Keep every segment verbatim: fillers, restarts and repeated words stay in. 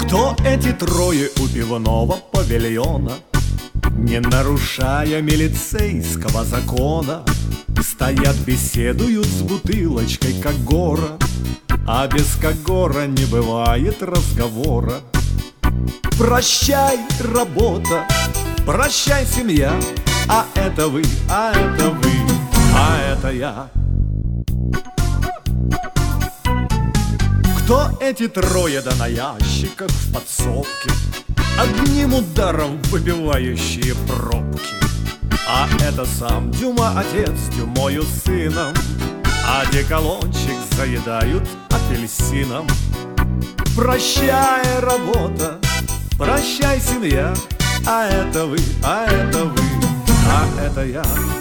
Кто эти трое у пивного павильона, не нарушая милицейского закона, стоят, беседуют с бутылочкой Когора, а без Когора не бывает разговора. Прощай, работа, прощай, семья, а это вы, а это вы, а это я. Кто эти трое да на ящиках в подсобке, одним ударом выбивающие пробки? А это сам Дюма отец Дюмою сыном, а деколончик заедают апельсином. Прощай, работа, прощай, семья, а это вы, а это вы, а это я.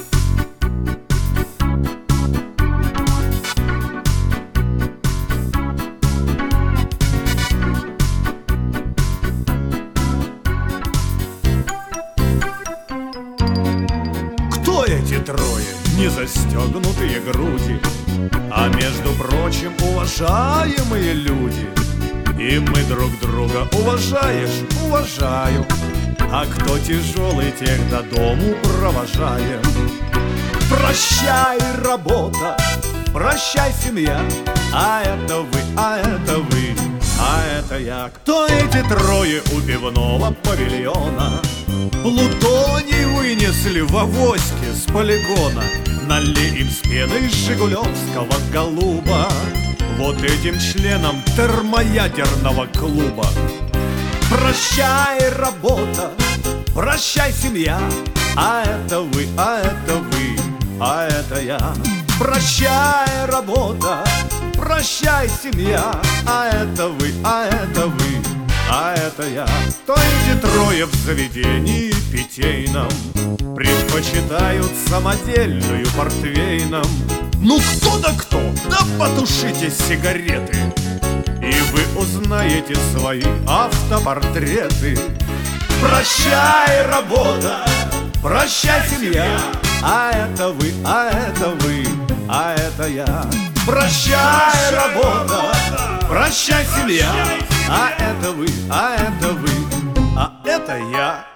Кто эти трое, не застегнутые груди, а между прочим уважаемые люди? И мы друг друга, уважаешь, уважаю, а кто тяжелый, тех до дому провожаем. Прощай, работа, прощай, семья, а это вы, а это вы, а это я. Кто эти трое у пивного павильона? Плутоний вынесли в авоське с полигона, налей им с пеной жигулевского голуба, вот этим членам термоядерного клуба. Прощай, работа, прощай, семья, а это вы, а это вы, а это я. Прощай, работа, прощай, семья, а это вы, а это вы, а это я. То эти трое в заведении питейном предпочитают самодельную портвейном. Ну кто да кто, да потушите сигареты, и вы узнаете свои автопортреты. Прощай, работа, прощай, семья, а это вы, а это вы, а это я. Прощай, работа, прощай, семья, а это вы, а это вы, а это я.